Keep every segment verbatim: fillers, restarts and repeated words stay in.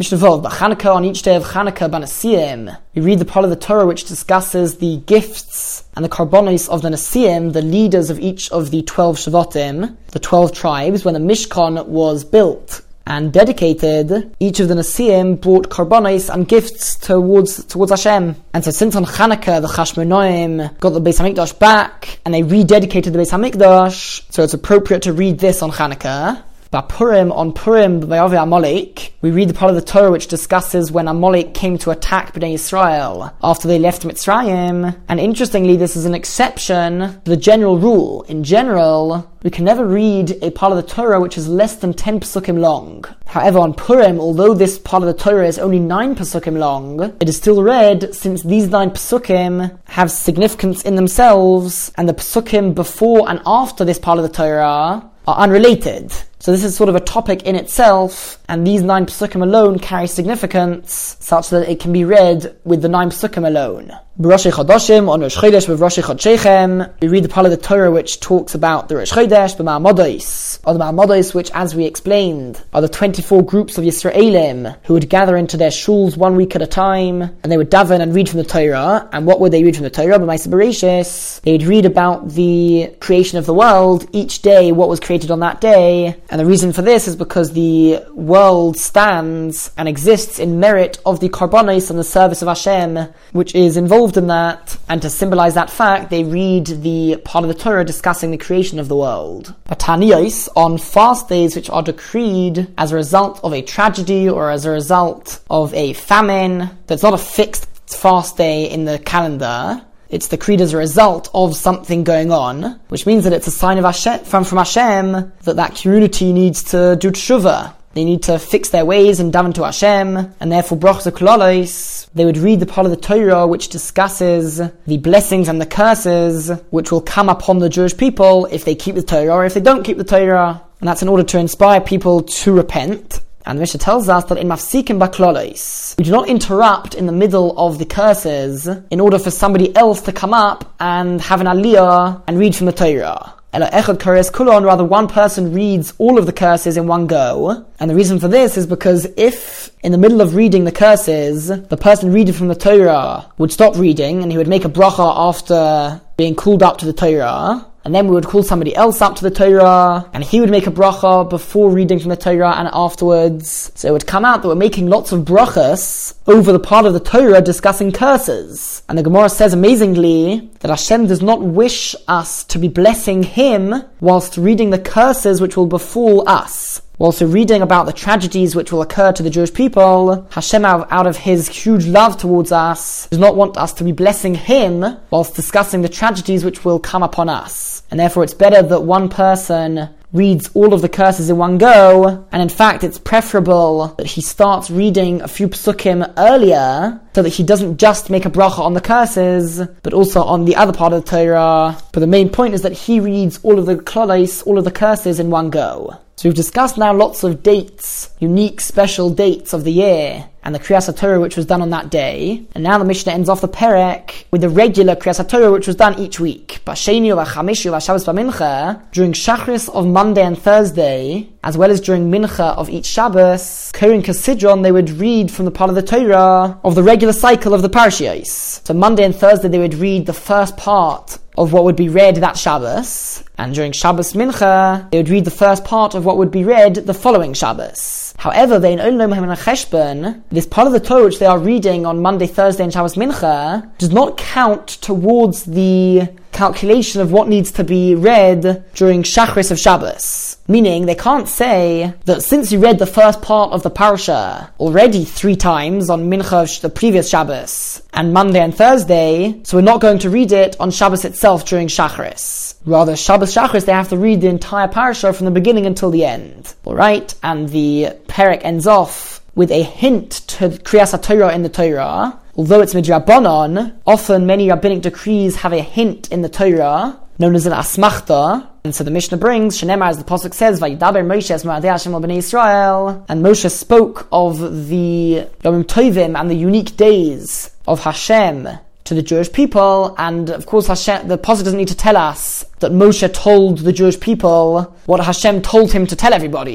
Mishnah Vov, Chanukah, on each day of Chanukah, Banasiyim, we read the part of the Torah which discusses the gifts and the karbonos of the Nasiim, the leaders of each of the twelve Shavatim, the twelve tribes, when the Mishkan was built and dedicated. Each of the Nasiim brought karbonos and gifts towards towards Hashem. And so since on Chanukah the Chashmonaim got the Beis HaMikdash back and they rededicated the Beis HaMikdash, so it's appropriate to read this on Chanukah. But Purim, on Purim, Vayave Amalek, we read the part of the Torah which discusses when Amalek came to attack Bnei Yisrael after they left Mitzrayim. And interestingly, this is an exception to the general rule. In general, we can never read a part of the Torah which is less than ten Pesukim long. However, on Purim, although this part of the Torah is only nine Pesukim long, it is still read since these nine Pesukim have significance in themselves, and the Pesukim before and after this part of the Torah are unrelated. So this is sort of a topic in itself, and these nine Pesukim alone carry significance such that it can be read with the nine Pesukim alone. B'Rosh Chodoshim, on Rosh Chodesh with Rosh Chodshechem, we read the part of the Torah which talks about the Rosh Chodesh, B'Ma'amodos, or the Ma'amodos, which, as we explained, are the twenty-four groups of Yisraelim who would gather into their shuls one week at a time, and they would daven and read from the Torah. And what would they read from the Torah? B'Maaseh Bereishis, they would read about the creation of the world, each day, what was created on that day. And the reason for this is because the world stands and exists in merit of the karbonos and the service of Hashem, which is involved in that. And to symbolize that fact, they read the part of the Torah discussing the creation of the world. Taniyos, on fast days which are decreed as a result of a tragedy or as a result of a famine, that's not a fixed fast day in the calendar. It's decreed as a result of something going on, which means that it's a sign of Hashem, from, from Hashem, that that community needs to do teshuvah. They need to fix their ways and daven to Hashem, and therefore brachos uklolos. They would read the part of the Torah which discusses the blessings and the curses which will come upon the Jewish people if they keep the Torah or if they don't keep the Torah. And that's in order to inspire people to repent. And the Mishnah tells us that in mafsikim baklolos, we do not interrupt in the middle of the curses in order for somebody else to come up and have an aliyah and read from the Torah. Ela echad kares kulon, rather one person reads all of the curses in one go. And the reason for this is because if in the middle of reading the curses, the person reading from the Torah would stop reading and he would make a bracha after being called up to the Torah, and then we would call somebody else up to the Torah, and he would make a bracha before reading from the Torah and afterwards. So it would come out that we're making lots of brachas over the part of the Torah discussing curses. And the Gemara says amazingly that Hashem does not wish us to be blessing Him whilst reading the curses which will befall us. Whilst we're reading about the tragedies which will occur to the Jewish people, Hashem, out, out of His huge love towards us, does not want us to be blessing Him whilst discussing the tragedies which will come upon us. And therefore it's better that one person reads all of the curses in one go, and in fact it's preferable that he starts reading a few psukim earlier, so that he doesn't just make a bracha on the curses, but also on the other part of the Torah. But the main point is that he reads all of the klolos, all of the curses in one go. So we've discussed now lots of dates, unique, special dates of the year, and the Kriyas HaTorah which was done on that day. And now the Mishnah ends off the perek with the regular Kriyas HaTorah which was done each week. B'Sheni u'B'Chamishi u'B'Shabbos B'Mincha, during Shachris of Monday and Thursday, as well as during Mincha of each Shabbos, Kohen Kasidron, they would read from the part of the Torah of the regular cycle of the parashiyos. So Monday and Thursday they would read the first part of what would be read that Shabbos, and during Shabbos Mincha, they would read the first part of what would be read the following Shabbos. However, they in Olam Cheshbon, this part of the Torah which they are reading on Monday, Thursday, and Shabbos Mincha, does not count towards the calculation of what needs to be read during Shachris of Shabbos. Meaning, they can't say that since you read the first part of the parasha already three times on Mincha, the previous Shabbos, and Monday and Thursday, so we're not going to read it on Shabbos itself during Shachris. Rather, Shabbos Shachris, they have to read the entire parasha from the beginning until the end. Alright? And the perek ends off with a hint to Kriyas HaTorah in the Torah. Although it's midrabanan, often many rabbinic decrees have a hint in the Torah, known as an asmachta. And so the Mishnah brings, Shenemar, as the Pasuk says, Vayidaber Moshe es Mo'adei Hashem al Bnei Yisrael, and Moshe spoke of the Yomim Tovim and the unique days of Hashem to the Jewish people. And of course Hashem, the Pasuk doesn't need to tell us that Moshe told the Jewish people what Hashem told him to tell everybody.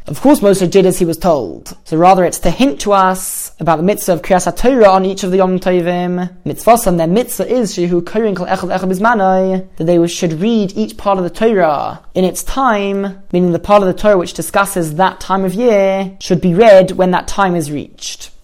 Of course, Moshe did as he was told. So rather it's to hint to us about the mitzvah of Kriyas HaTorah on each of the Yom Tovim. Mitzvah, and their mitzvah is Shehu Korin Kol Echad Echad Bizmanai, that they should read each part of the Torah in its time, meaning the part of the Torah which discusses that time of year should be read when that time is reached.